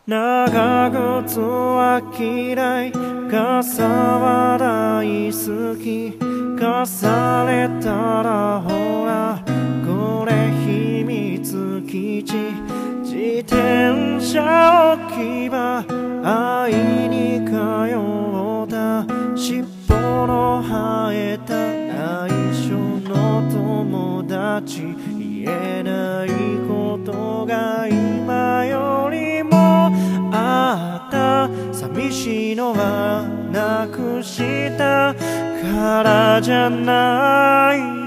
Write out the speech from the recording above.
長靴は嫌い、傘は大好き。重ねたらほらこれ秘密基地。自転車置き場会いに通った。尻尾の生えた内緒の友達。言えないことが今よりもあった。寂しいのはなくしたからじゃない。